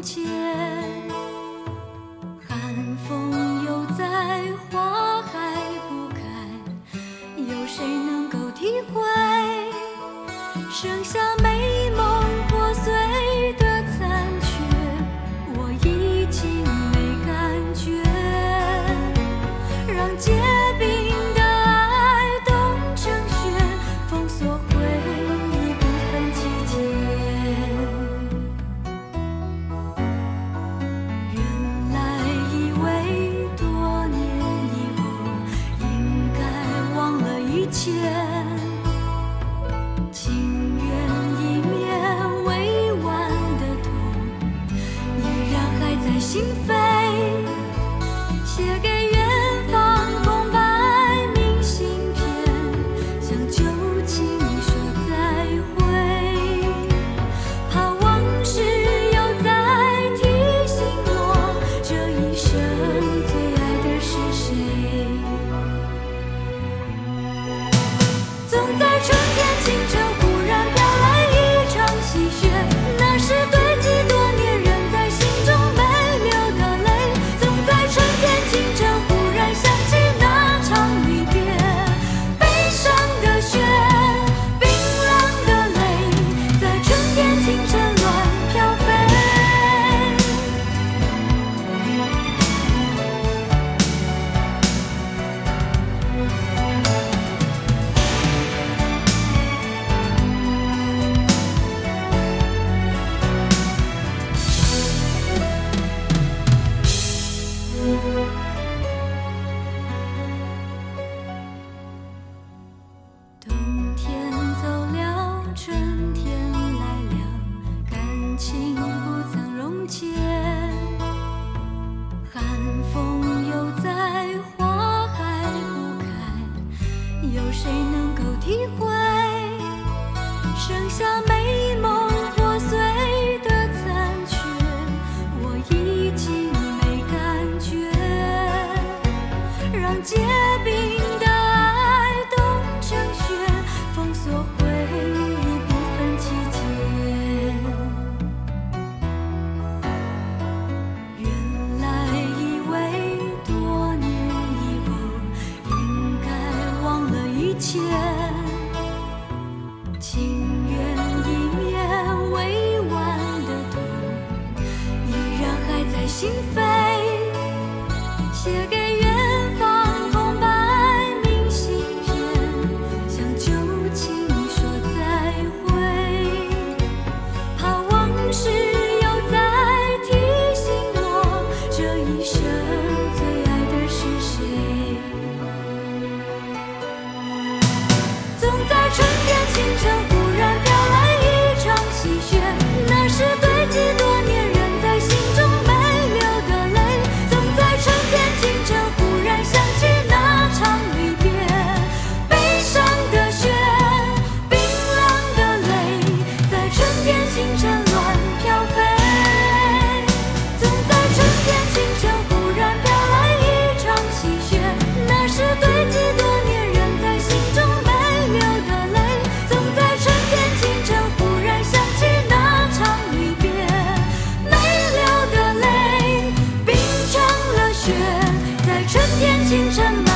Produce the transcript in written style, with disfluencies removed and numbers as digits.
前。寒风又在，花还不开，有谁能够体会？剩下美梦破碎的残缺，我已经没感觉。让结冰的爱冻成雪，封锁回忆部分季节。原来以为多年以后应该忘了一切，情缘一面未完的痛依然还在心扉。写给远方空白明信片，想就轻说再会，怕往事又再提醒我，这一生最爱的是谁。总在春天清晨忽然飘来一场细雪，那是堆积多年人在心中没流的泪。总在春天清晨忽然想起那场离别，悲伤的雪，冰冷的泪，在春天清晨乱飘飞。冬天走了，春天来了，感情不曾溶解。寒风又在，花还不开，有谁能够体会？剩下美梦破碎的残缺，我已经没感觉。让结冰的爱冻成雪，封锁回忆部分季节。原来以为多年以后应该忘了一切，情缘一面未完的痛依然还在心扉。写给远方空白明信片，想就轻说再会，怕往事又再提醒我，这一生最爱的是谁。总在春天清晨忽然飘来一场细雪，那是堆积多年人在心中没流的泪。总在春天清晨忽然想起那场离别，悲伤的雪，冰冷的泪，在春天清晨乱飘飞。总在春天清晨忽然飘来一场细雪，那是堆积多年人在心中没流的泪。总在春天清晨忽然想起那场离别，没流的泪冰成了雪，在春天清晨。